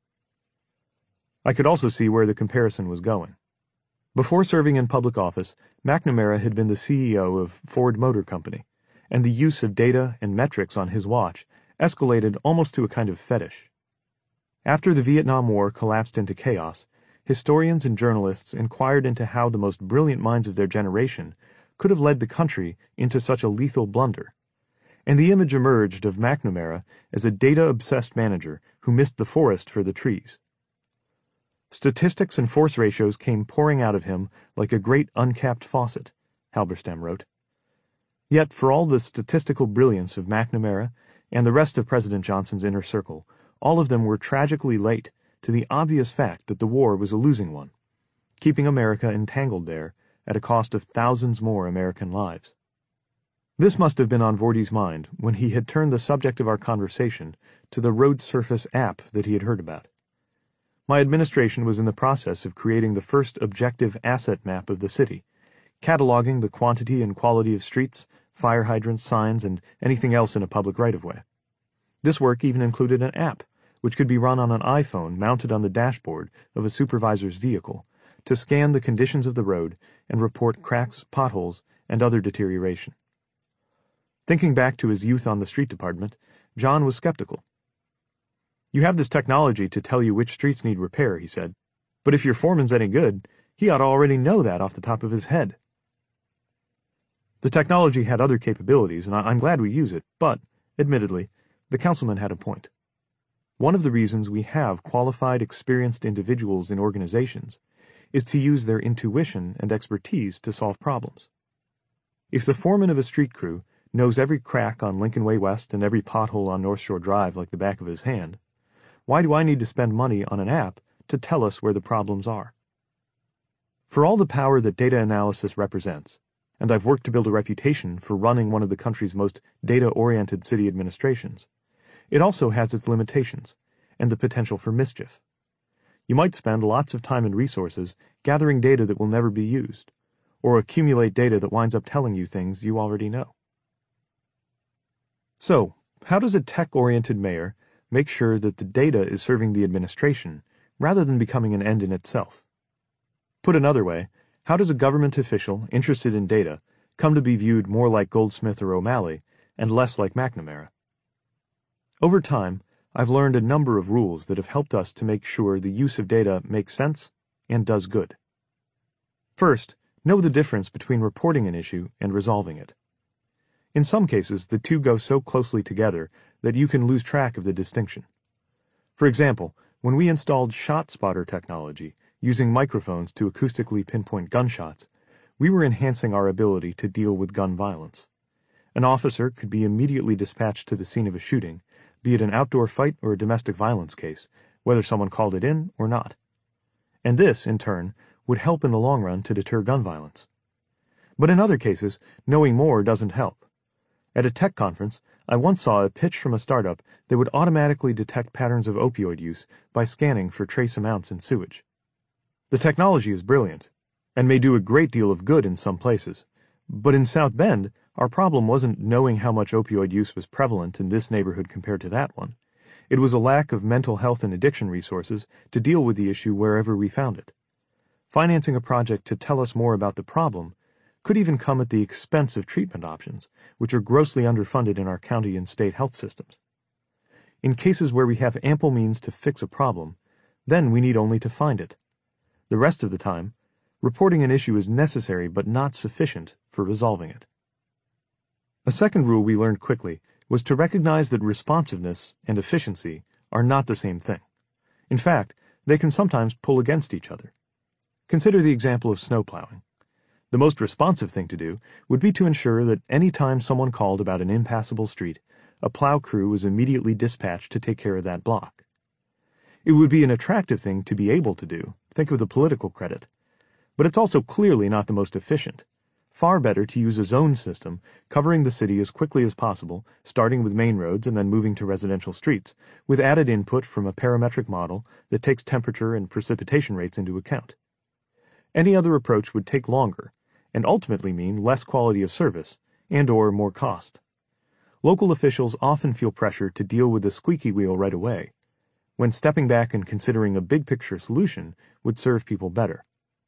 I could also see where the comparison was going. Before serving in public office, McNamara had been the CEO of Ford Motor Company, and the use of data and metrics on his watch escalated almost to a kind of fetish. After the Vietnam War collapsed into chaos, historians and journalists inquired into how the most brilliant minds of their generation could have led the country into such a lethal blunder, and the image emerged of McNamara as a data-obsessed manager who missed the forest for the trees. Statistics and force ratios came pouring out of him like a great uncapped faucet, Halberstam wrote. Yet for all the statistical brilliance of McNamara and the rest of President Johnson's inner circle, all of them were tragically late to the obvious fact that the war was a losing one, keeping America entangled there at a cost of thousands more American lives. This must have been on Vorty's mind when he had turned the subject of our conversation to the road surface app that he had heard about. My administration was in the process of creating the first objective asset map of the city, cataloging the quantity and quality of streets, fire hydrants, signs, and anything else in a public right-of-way. This work even included an app, which could be run on an iPhone mounted on the dashboard of a supervisor's vehicle, to scan the conditions of the road and report cracks, potholes, and other deterioration. Thinking back to his youth on the street department, John was skeptical. "You have this technology to tell you which streets need repair," he said. "But if your foreman's any good, he ought to already know that off the top of his head." The technology had other capabilities, and I'm glad we use it, but, admittedly, the councilman had a point. One of the reasons we have qualified, experienced individuals in organizations is to use their intuition and expertise to solve problems. If the foreman of a street crew knows every crack on Lincoln Way West and every pothole on North Shore Drive like the back of his hand, why do I need to spend money on an app to tell us where the problems are? For all the power that data analysis represents, and I've worked to build a reputation for running one of the country's most data-oriented city administrations, it also has its limitations and the potential for mischief. You might spend lots of time and resources gathering data that will never be used, or accumulate data that winds up telling you things you already know. So, how does a tech-oriented mayor make sure that the data is serving the administration rather than becoming an end in itself? Put another way, how does a government official interested in data come to be viewed more like Goldsmith or O'Malley and less like McNamara? Over time, I've learned a number of rules that have helped us to make sure the use of data makes sense and does good. First, know the difference between reporting an issue and resolving it. In some cases, the two go so closely together that you can lose track of the distinction. For example, when we installed ShotSpotter technology, using microphones to acoustically pinpoint gunshots, we were enhancing our ability to deal with gun violence. An officer could be immediately dispatched to the scene of a shooting, be it an outdoor fight or a domestic violence case, whether someone called it in or not. And this, in turn, would help in the long run to deter gun violence. But in other cases, knowing more doesn't help. At a tech conference, I once saw a pitch from a startup that would automatically detect patterns of opioid use by scanning for trace amounts in sewage. The technology is brilliant, and may do a great deal of good in some places, but in South Bend, our problem wasn't knowing how much opioid use was prevalent in this neighborhood compared to that one. It was a lack of mental health and addiction resources to deal with the issue wherever we found it. Financing a project to tell us more about the problem could even come at the expense of treatment options, which are grossly underfunded in our county and state health systems. In cases where we have ample means to fix a problem, then we need only to find it. The rest of the time, reporting an issue is necessary but not sufficient for resolving it. A second rule we learned quickly was to recognize that responsiveness and efficiency are not the same thing. In fact, they can sometimes pull against each other. Consider the example of snowplowing. The most responsive thing to do would be to ensure that any time someone called about an impassable street, a plow crew was immediately dispatched to take care of that block. It would be an attractive thing to be able to do, think of the political credit, but it's also clearly not the most efficient. Far better to use a zone system covering the city as quickly as possible, starting with main roads and then moving to residential streets, with added input from a parametric model that takes temperature and precipitation rates into account. Any other approach would take longer, and ultimately mean less quality of service and/or more cost. Local officials often feel pressure to deal with the squeaky wheel right away, when stepping back and considering a big-picture solution would serve people better.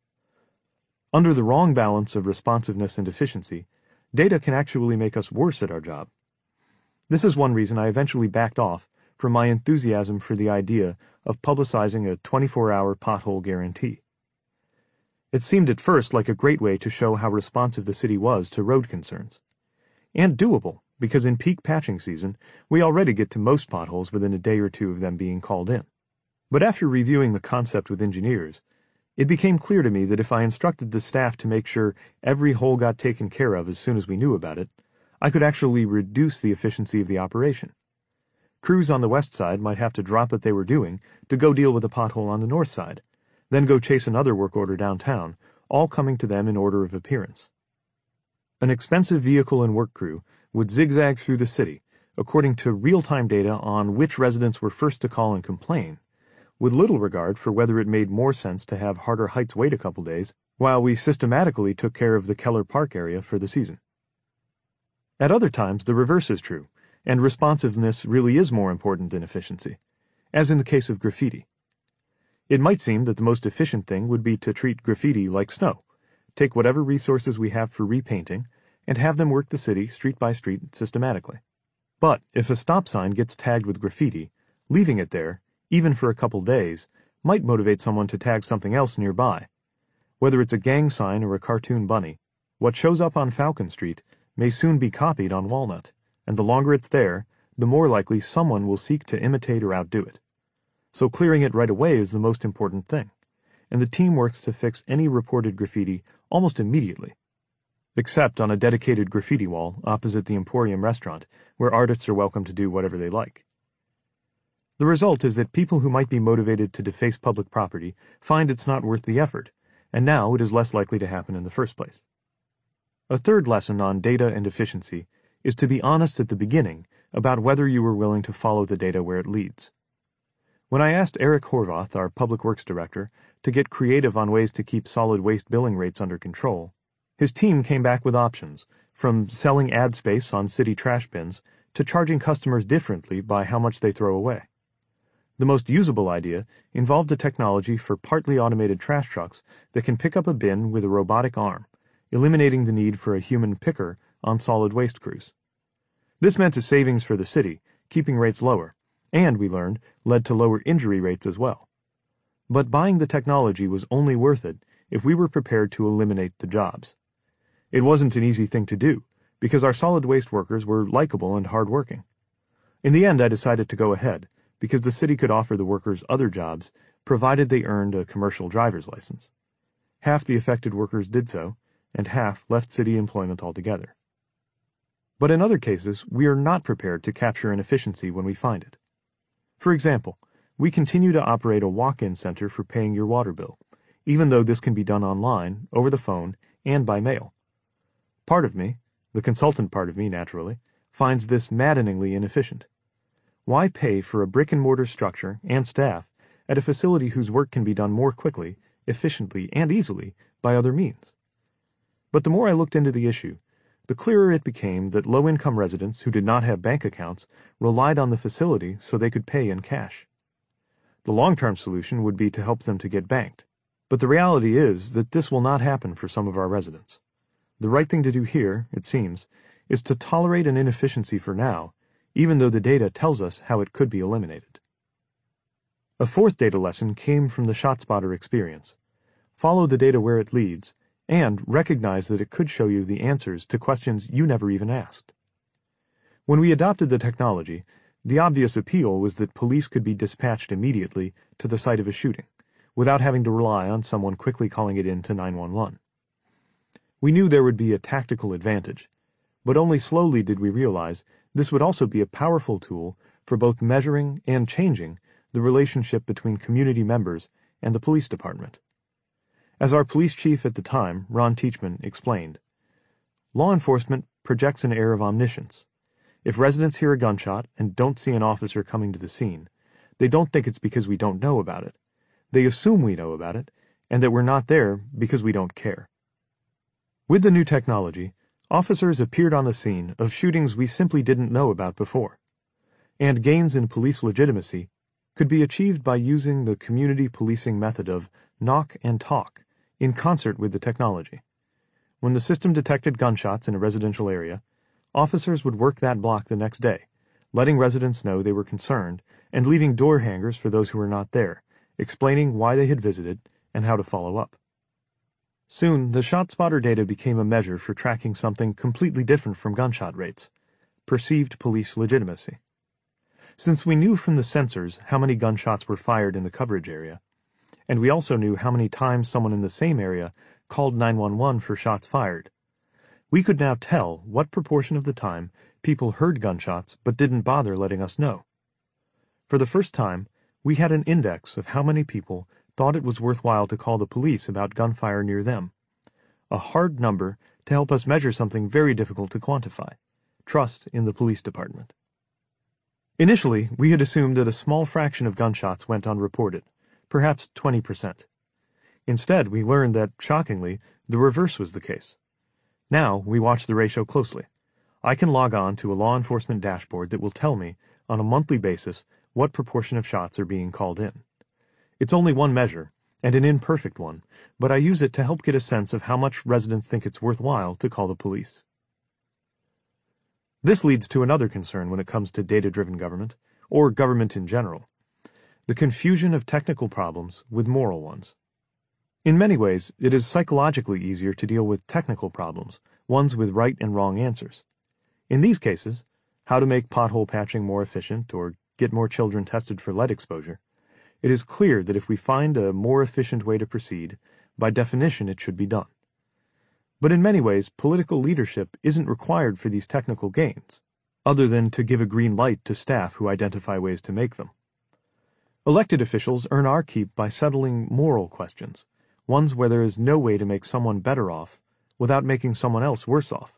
Under the wrong balance of responsiveness and efficiency, data can actually make us worse at our job. This is one reason I eventually backed off from my enthusiasm for the idea of publicizing a 24-hour pothole guarantee. It seemed at first like a great way to show how responsive the city was to road concerns. And doable, because in peak patching season, we already get to most potholes within a day or two of them being called in. But after reviewing the concept with engineers, it became clear to me that if I instructed the staff to make sure every hole got taken care of as soon as we knew about it, I could actually reduce the efficiency of the operation. Crews on the west side might have to drop what they were doing to go deal with a pothole on the north side, then go chase another work order downtown, all coming to them in order of appearance. An expensive vehicle and work crew would zigzag through the city, according to real-time data on which residents were first to call and complain, with little regard for whether it made more sense to have Harder Heights wait a couple days while we systematically took care of the Keller Park area for the season. At other times, the reverse is true, and responsiveness really is more important than efficiency, as in the case of graffiti. It might seem that the most efficient thing would be to treat graffiti like snow, take whatever resources we have for repainting, and have them work the city street by street systematically. But if a stop sign gets tagged with graffiti, leaving it there, even for a couple days, might motivate someone to tag something else nearby. Whether it's a gang sign or a cartoon bunny, what shows up on Falcon Street may soon be copied on Walnut, and the longer it's there, the more likely someone will seek to imitate or outdo it. So clearing it right away is the most important thing, and the team works to fix any reported graffiti almost immediately. Except on a dedicated graffiti wall opposite the Emporium restaurant, where artists are welcome to do whatever they like. The result is that people who might be motivated to deface public property find it's not worth the effort, and now it is less likely to happen in the first place. A third lesson on data and efficiency is to be honest at the beginning about whether you are willing to follow the data where it leads. When I asked Eric Horvath, our Public Works Director, to get creative on ways to keep solid waste billing rates under control, his team came back with options, from selling ad space on city trash bins to charging customers differently by how much they throw away. The most usable idea involved a technology for partly automated trash trucks that can pick up a bin with a robotic arm, eliminating the need for a human picker on solid waste crews. This meant a savings for the city, keeping rates lower, and, we learned, led to lower injury rates as well. But buying the technology was only worth it if we were prepared to eliminate the jobs. It wasn't an easy thing to do, because our solid waste workers were likable and hardworking. In the end, I decided to go ahead, because the city could offer the workers other jobs, provided they earned a commercial driver's license. Half the affected workers did so, and half left city employment altogether. But in other cases, we are not prepared to capture an efficiency when we find it. For example, we continue to operate a walk-in center for paying your water bill, even though this can be done online, over the phone, and by mail. Part of me, the consultant part of me naturally, finds this maddeningly inefficient. Why pay for a brick-and-mortar structure and staff at a facility whose work can be done more quickly, efficiently, and easily by other means? But the more I looked into the issue, the clearer it became that low-income residents who did not have bank accounts relied on the facility so they could pay in cash. The long-term solution would be to help them to get banked, but the reality is that this will not happen for some of our residents. The right thing to do here, it seems, is to tolerate an inefficiency for now, even though the data tells us how it could be eliminated. A fourth data lesson came from the ShotSpotter experience. Follow the data where it leads, and recognize that it could show you the answers to questions you never even asked. When we adopted the technology, the obvious appeal was that police could be dispatched immediately to the site of a shooting, without having to rely on someone quickly calling it in to 911. We knew there would be a tactical advantage, but only slowly did we realize this would also be a powerful tool for both measuring and changing the relationship between community members and the police department. As our police chief at the time, Ron Teachman, explained, law enforcement projects an air of omniscience. If residents hear a gunshot and don't see an officer coming to the scene, they don't think it's because we don't know about it. They assume we know about it, and that we're not there because we don't care. With the new technology, officers appeared on the scene of shootings we simply didn't know about before, and gains in police legitimacy could be achieved by using the community policing method of knock and talk in concert with the technology. When the system detected gunshots in a residential area, officers would work that block the next day, letting residents know they were concerned and leaving door hangers for those who were not there, explaining why they had visited and how to follow up. Soon, the ShotSpotter data became a measure for tracking something completely different from gunshot rates: perceived police legitimacy. Since we knew from the sensors how many gunshots were fired in the coverage area, and we also knew how many times someone in the same area called 911 for shots fired, we could now tell what proportion of the time people heard gunshots but didn't bother letting us know. For the first time, we had an index of how many people thought it was worthwhile to call the police about gunfire near them, a hard number to help us measure something very difficult to quantify: trust in the police department. Initially, we had assumed that a small fraction of gunshots went unreported, perhaps 20%. Instead, we learned that, shockingly, the reverse was the case. Now, we watch the ratio closely. I can log on to a law enforcement dashboard that will tell me, on a monthly basis, what proportion of shots are being called in. It's only one measure, and an imperfect one, but I use it to help get a sense of how much residents think it's worthwhile to call the police. This leads to another concern when it comes to data-driven government, or government in general: the confusion of technical problems with moral ones. In many ways, it is psychologically easier to deal with technical problems, ones with right and wrong answers. In these cases, how to make pothole patching more efficient or get more children tested for lead exposure, it is clear that if we find a more efficient way to proceed, by definition it should be done. But in many ways, political leadership isn't required for these technical gains, other than to give a green light to staff who identify ways to make them. Elected officials earn our keep by settling moral questions, ones where there is no way to make someone better off without making someone else worse off.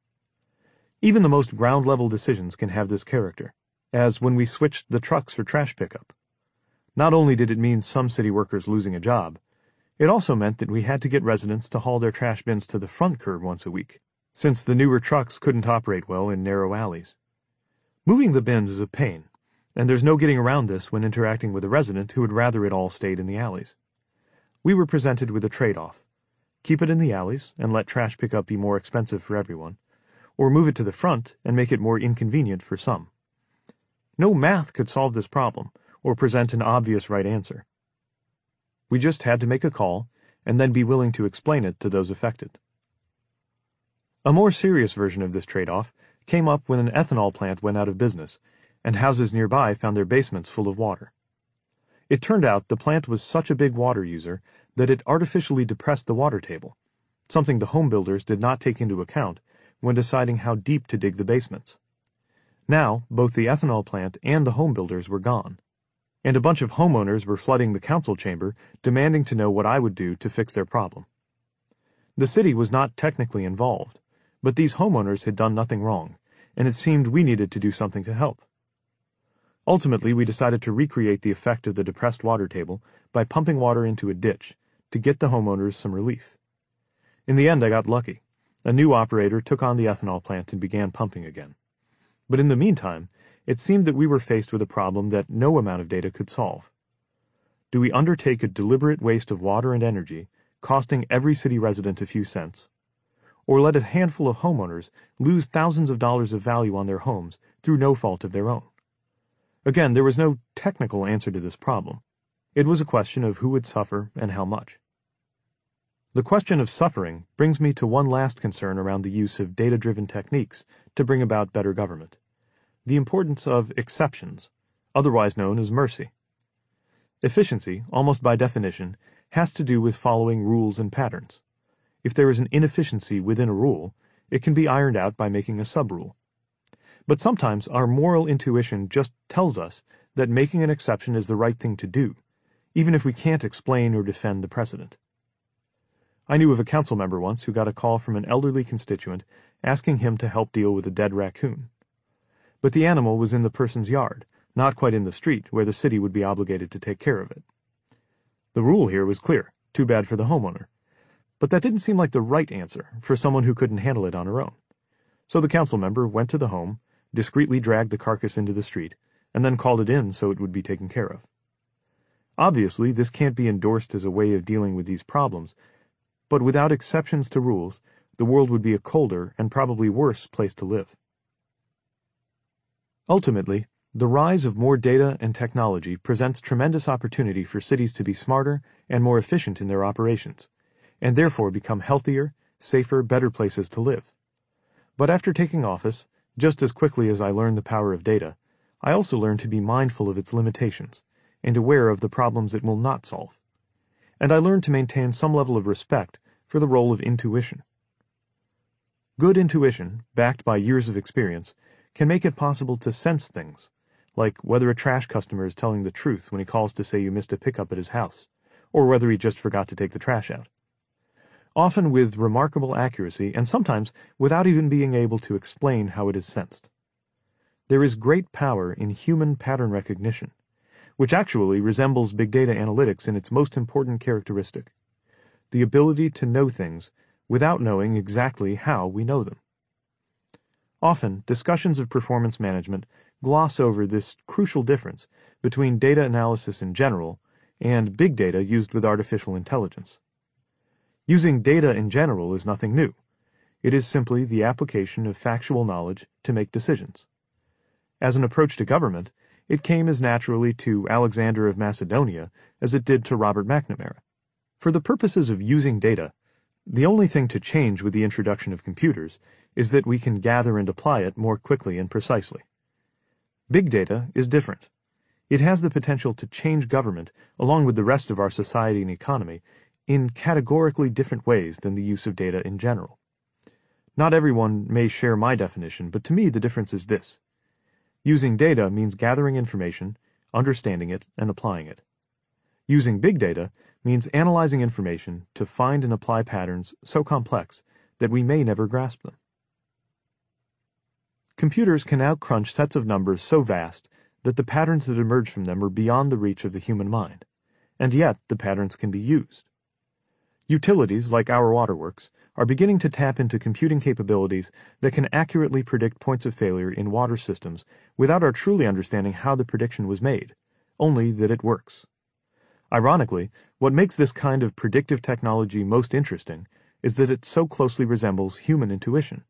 Even the most ground-level decisions can have this character, as when we switched the trucks for trash pickup. Not only did it mean some city workers losing a job, it also meant that we had to get residents to haul their trash bins to the front curb once a week, since the newer trucks couldn't operate well in narrow alleys. Moving the bins is a pain, and there's no getting around this when interacting with a resident who would rather it all stayed in the alleys. We were presented with a trade-off: keep it in the alleys and let trash pickup be more expensive for everyone, or move it to the front and make it more inconvenient for some. No math could solve this problem or present an obvious right answer. We just had to make a call and then be willing to explain it to those affected. A more serious version of this trade-off came up when an ethanol plant went out of business, and houses nearby found their basements full of water. It turned out the plant was such a big water user that it artificially depressed the water table, something the home builders did not take into account when deciding how deep to dig the basements. Now, both the ethanol plant and the home builders were gone, and a bunch of homeowners were flooding the council chamber demanding to know what I would do to fix their problem. The city was not technically involved, but these homeowners had done nothing wrong, and it seemed we needed to do something to help. Ultimately, we decided to recreate the effect of the depressed water table by pumping water into a ditch to get the homeowners some relief. In the end, I got lucky. A new operator took on the ethanol plant and began pumping again. But in the meantime, it seemed that we were faced with a problem that no amount of data could solve. Do we undertake a deliberate waste of water and energy, costing every city resident a few cents, or let a handful of homeowners lose thousands of dollars of value on their homes through no fault of their own? Again, there was no technical answer to this problem. It was a question of who would suffer and how much. The question of suffering brings me to one last concern around the use of data-driven techniques to bring about better government: the importance of exceptions, otherwise known as mercy. Efficiency, almost by definition, has to do with following rules and patterns. If there is an inefficiency within a rule, it can be ironed out by making a sub-rule. But sometimes our moral intuition just tells us that making an exception is the right thing to do, even if we can't explain or defend the precedent. I knew of a council member once who got a call from an elderly constituent asking him to help deal with a dead raccoon. But the animal was in the person's yard, not quite in the street where the city would be obligated to take care of it. The rule here was clear: too bad for the homeowner. But that didn't seem like the right answer for someone who couldn't handle it on her own. So the council member went to the home, discreetly dragged the carcass into the street, and then called it in so it would be taken care of. Obviously, this can't be endorsed as a way of dealing with these problems, but without exceptions to rules, the world would be a colder and probably worse place to live. Ultimately, the rise of more data and technology presents tremendous opportunity for cities to be smarter and more efficient in their operations, and therefore become healthier, safer, better places to live. But after taking office, just as quickly as I learned the power of data, I also learned to be mindful of its limitations and aware of the problems it will not solve. And I learned to maintain some level of respect for the role of intuition. Good intuition, backed by years of experience, can make it possible to sense things, like whether a trash customer is telling the truth when he calls to say you missed a pickup at his house, or whether he just forgot to take the trash out. Often with remarkable accuracy, and sometimes without even being able to explain how it is sensed. There is great power in human pattern recognition, which actually resembles big data analytics in its most important characteristic: the ability to know things without knowing exactly how we know them. Often, discussions of performance management gloss over this crucial difference between data analysis in general and big data used with artificial intelligence. Using data in general is nothing new. It is simply the application of factual knowledge to make decisions. As an approach to government, it came as naturally to Alexander of Macedonia as it did to Robert McNamara. For the purposes of using data, the only thing to change with the introduction of computers is that we can gather and apply it more quickly and precisely. Big data is different. It has the potential to change government, along with the rest of our society and economy, in categorically different ways than the use of data in general. Not everyone may share my definition, but to me the difference is this. Using data means gathering information, understanding it, and applying it. Using big data means analyzing information to find and apply patterns so complex that we may never grasp them. Computers can now crunch sets of numbers so vast that the patterns that emerge from them are beyond the reach of the human mind, and yet the patterns can be used. Utilities, like our waterworks, are beginning to tap into computing capabilities that can accurately predict points of failure in water systems without our truly understanding how the prediction was made, only that it works. Ironically, what makes this kind of predictive technology most interesting is that it so closely resembles human intuition.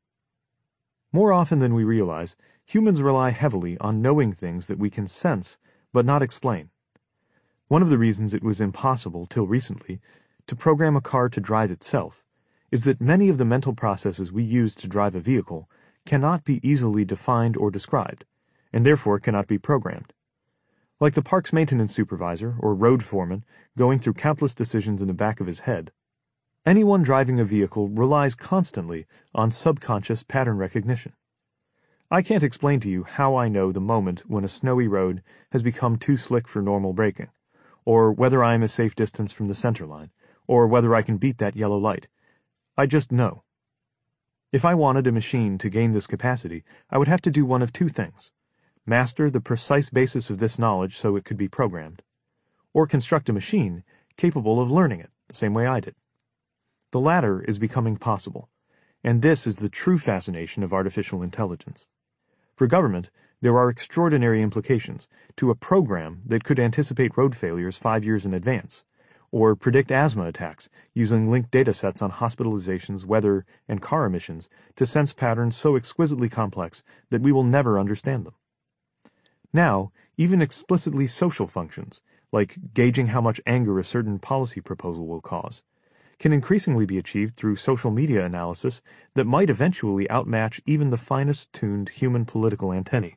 More often than we realize, humans rely heavily on knowing things that we can sense but not explain. One of the reasons it was impossible, till recently, to program a car to drive itself is that many of the mental processes we use to drive a vehicle cannot be easily defined or described, and therefore cannot be programmed. Like the park's maintenance supervisor or road foreman going through countless decisions in the back of his head, anyone driving a vehicle relies constantly on subconscious pattern recognition. I can't explain to you how I know the moment when a snowy road has become too slick for normal braking, or whether I am a safe distance from the center line, or whether I can beat that yellow light. I just know. If I wanted a machine to gain this capacity, I would have to do one of two things: master the precise basis of this knowledge so it could be programmed, or construct a machine capable of learning it the same way I did. The latter is becoming possible, and this is the true fascination of artificial intelligence. For government, there are extraordinary implications to a program that could anticipate road failures 5 years in advance, or predict asthma attacks using linked data sets on hospitalizations, weather, and car emissions to sense patterns so exquisitely complex that we will never understand them. Now, even explicitly social functions, like gauging how much anger a certain policy proposal will cause, can increasingly be achieved through social media analysis that might eventually outmatch even the finest-tuned human political antennae.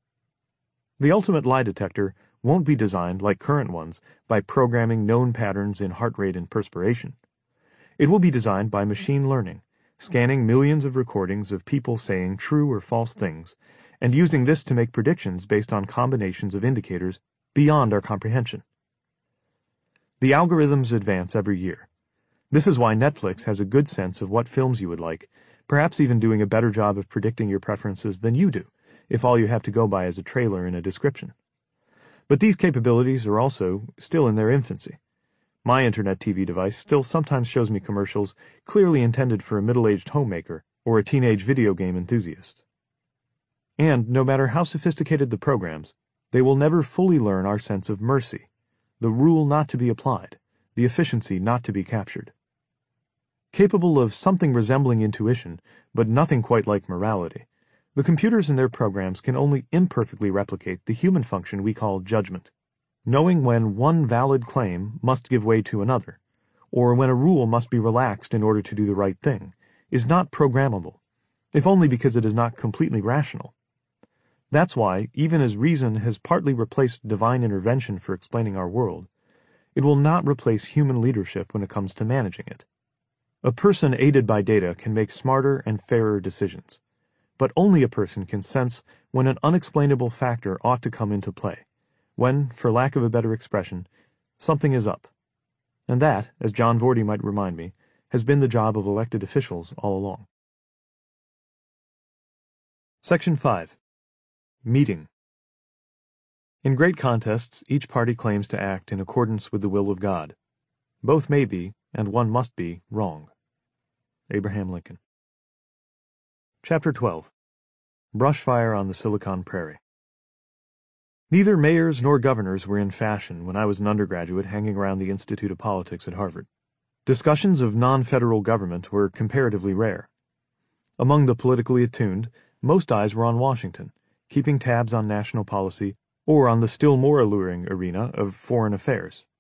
The ultimate lie detector won't be designed, like current ones, by programming known patterns in heart rate and perspiration. It will be designed by machine learning, scanning millions of recordings of people saying true or false things, and using this to make predictions based on combinations of indicators beyond our comprehension. The algorithms advance every year. This is why Netflix has a good sense of what films you would like, perhaps even doing a better job of predicting your preferences than you do, if all you have to go by is a trailer and a description. But these capabilities are also still in their infancy. My Internet TV device still sometimes shows me commercials clearly intended for a middle-aged homemaker or a teenage video game enthusiast. And no matter how sophisticated the programs, they will never fully learn our sense of mercy, the rule not to be applied, the efficiency not to be captured. Capable of something resembling intuition, but nothing quite like morality, the computers and their programs can only imperfectly replicate the human function we call judgment, knowing when one valid claim must give way to another, or when a rule must be relaxed in order to do the right thing, is not programmable, if only because it is not completely rational. That's why, even as reason has partly replaced divine intervention for explaining our world, it will not replace human leadership when it comes to managing it. A person aided by data can make smarter and fairer decisions, but only a person can sense when an unexplainable factor ought to come into play, when, for lack of a better expression, something is up. And that, as John Vorty might remind me, has been the job of elected officials all along. Section 5. Meeting. In great contests, each party claims to act in accordance with the will of God. Both may be, and one must be, wrong. Abraham Lincoln. Chapter 12. Brushfire on the Silicon Prairie. Neither mayors nor governors were in fashion when I was an undergraduate hanging around the Institute of Politics at Harvard. Discussions of non-federal government were comparatively rare. Among the politically attuned, most eyes were on Washington, keeping tabs on national policy or on the still more alluring arena of foreign affairs.